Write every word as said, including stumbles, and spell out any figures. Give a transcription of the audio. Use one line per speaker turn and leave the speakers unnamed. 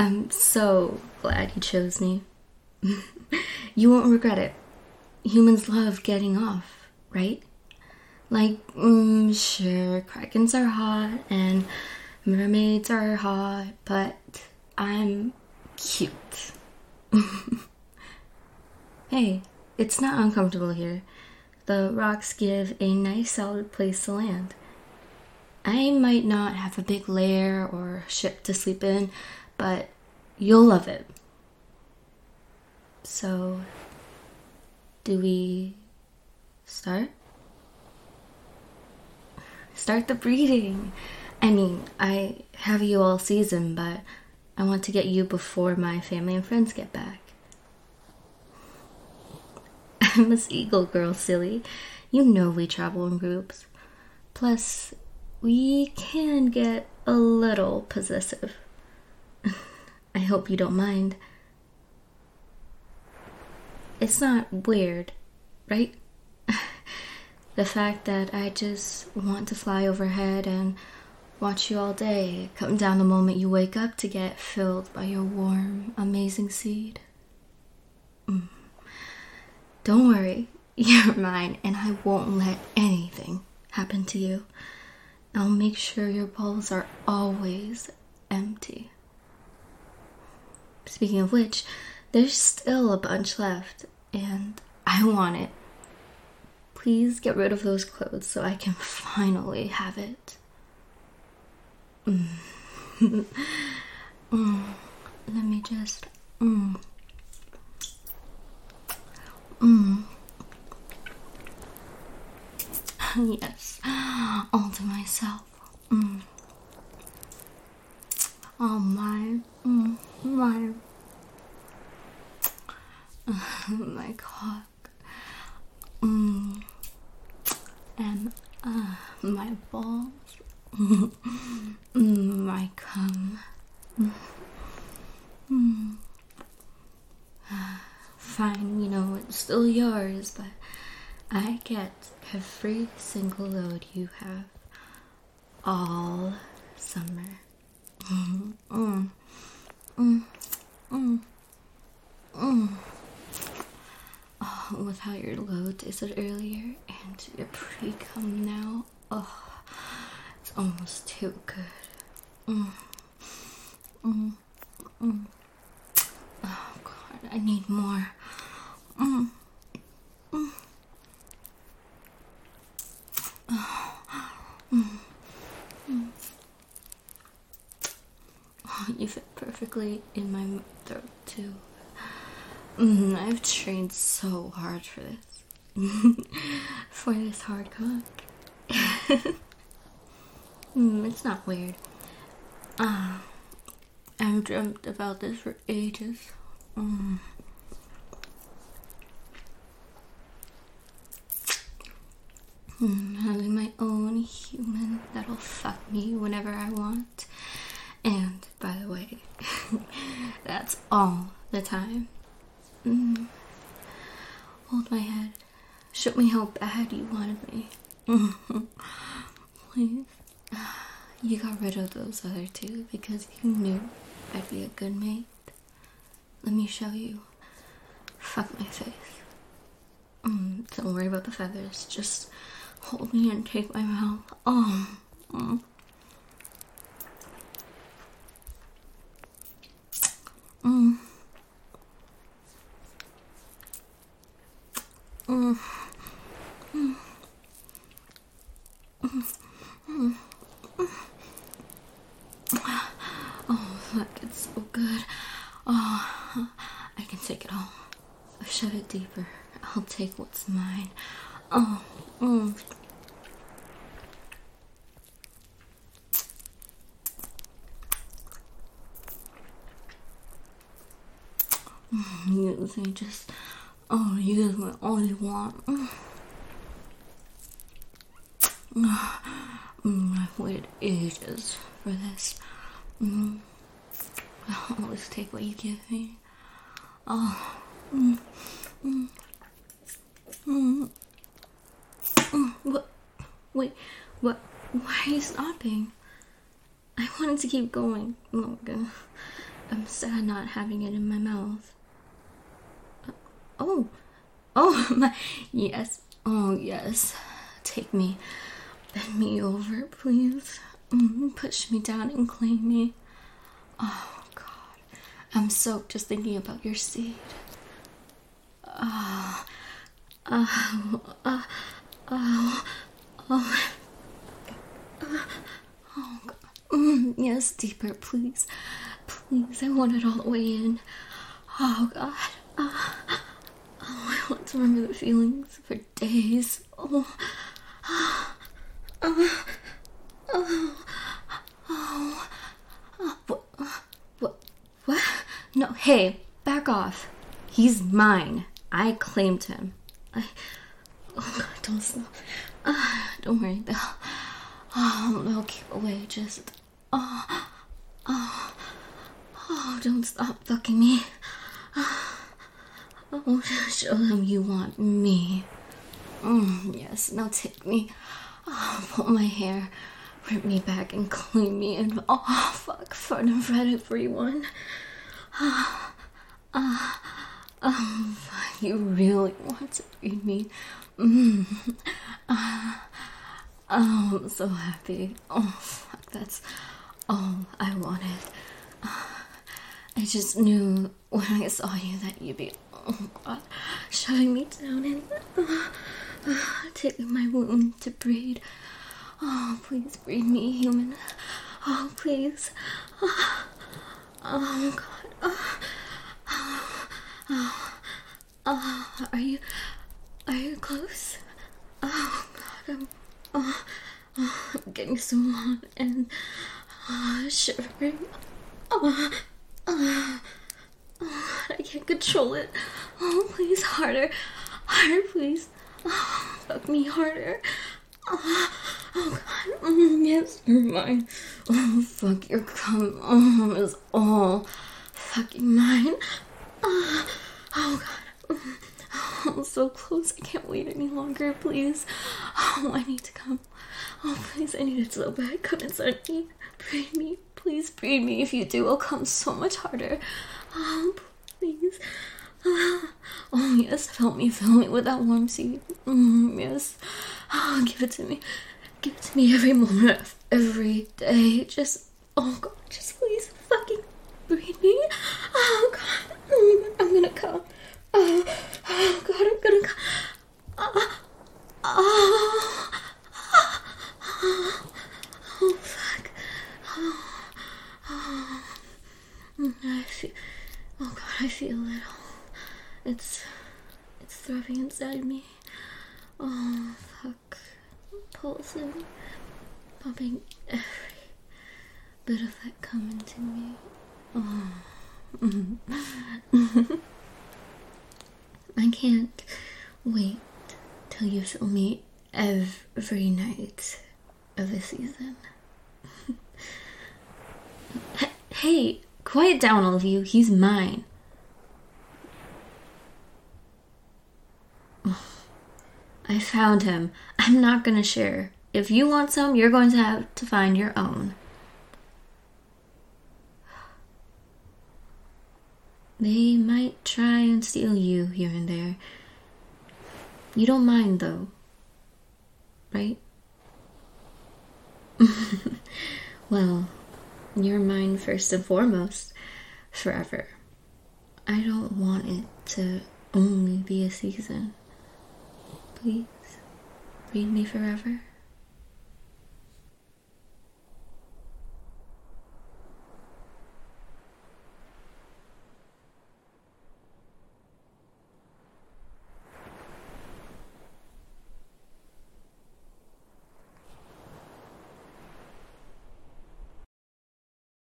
I'm so glad you chose me. You won't regret it. Humans love getting off, right? Like, mm, sure, krakens are hot and mermaids are hot, but I'm cute. Hey, it's not uncomfortable here. The rocks give a nice solid place to land. I might not have a big lair or ship to sleep in, but you'll love it. So, do we start? Start the breeding. I mean, I have you all season, but I want to get you before my family and friends get back. I'm a seagull girl, silly. You know we travel in groups. Plus, we can get a little possessive. I hope you don't mind. It's not weird, right? The fact that I just want to fly overhead and watch you all day, come down the moment you wake up to get filled by your warm, amazing seed. Mm. Don't worry, you're mine, and I won't let anything happen to you. I'll make sure your bowls are always empty. Speaking of which, there's still a bunch left, and I want it. Please get rid of those clothes so I can finally have it. Mm. mm. Let me just... Mm. Mm. Yes, all to myself. Mm. All mine. Mm. Mine. My cock. Mm. And uh, my balls. mm, my cum. Mm. Mm. Fine, you know, it's still yours, but I get every single load you have all summer. Mm. Mm. Mm. Mm. Mm. Oh, with how your load tasted earlier and your pre-cum now, oh, it's almost too good. Mm. Mm. Mm. Oh God, I need more. Mm. Mm. Oh. Mm. Mm. Oh, you fit perfectly in my throat too. Mm, I've trained so hard for this. For this hard cock. mm, it's not weird. Ah, uh, I've dreamt about this for ages. Mm. Mm, having my own human that'll fuck me whenever I want. And, by the way, that's all the time. Mm. Hold my head. Show me how bad you wanted me. Please. You got rid of those other two because you knew I'd be a good mate. Let me show you. Fuck my face. Mm, don't worry about the feathers. Just hold me and take my mouth. Oh. Mm. Mm. Mm. Mm. Mm. Mm. Oh, fuck, it's so good. Oh, I can take it all. Shove it deeper. I'll take what's mine. Oh, mm. You think just, oh, you guys want all you want. Mm. Mm, I've waited ages for this. Mm. I'll always take what you give me. Oh. Mm. Mm. Mm. Mm. What? Wait. What? Why are you stopping? I wanted to keep going longer. I'm sad not having it in my mouth. Uh, oh, oh, my, yes, oh, yes. Take me, bend me over, please. Mm, push me down and claim me. Oh, God, I'm soaked just thinking about your seed. Oh, oh, oh, oh, oh, oh, God. Mm, yes, deeper, please. Please, I want it all the way in. Oh, God. Oh, oh I want to remember the feelings for days. Oh, oh, oh, oh, oh, oh. What, what, what? No, hey, back off. He's mine. I claimed him. I, oh, God, don't stop. Uh, don't worry, they'll, oh, they'll keep away, just, oh, oh. Oh, don't stop fucking me. Oh, show them you want me. Mm, yes, now take me. Oh, pull my hair, rip me back and claim me. And oh, fuck, front of everyone. Oh, oh, oh, fuck, you really want to read me. Mm. Oh, oh, I'm so happy. Oh, fuck, that's all I wanted. Oh, I just knew when I saw you that you'd be, oh God, shutting me down and uh, uh, taking my womb to breed. Oh, please breed me, human. Oh, please. Oh, oh God. Oh, oh, oh, oh, are you, are you close? Oh, God, I'm, oh, oh, I'm getting so hot and uh, shivering. Oh, Oh, oh, I can't control it. Oh, please, harder. Harder, please. Oh, fuck me harder. Oh, oh God. Mm, yes, you're mine. Oh, fuck, your cum. Oh, is all fucking mine. Oh, oh God. Oh, I'm so close. I can't wait any longer, please. Oh, I need to come. Oh, please, I need it so bad. Come inside me. Breathe me. Please breathe me. If you do, I'll come so much harder. Oh, please. Oh, yes. Fill me. Fill me with that warm seed. Mm, yes. Oh, give it to me. Give it to me every moment of every day. Just, oh, God. Just please fucking breathe me. Oh, God. Mm, I'm gonna come. Oh, oh, God. I'm gonna come. Oh, oh, oh, oh, oh fuck. Oh. Oh, I feel, oh God, I feel it all. It's, it's throbbing inside me. Oh, fuck. Pulsing, pumping every bit of that cum into me. Oh. I can't wait till you fill me every night of the season. Hey, quiet down, all of you. He's mine. I found him. I'm not gonna share. If you want some, you're going to have to find your own. They might try and steal you here and there. You don't mind, though. Right? Well, you're mine first and foremost, forever. I don't want it to only be a season. Please, read me forever.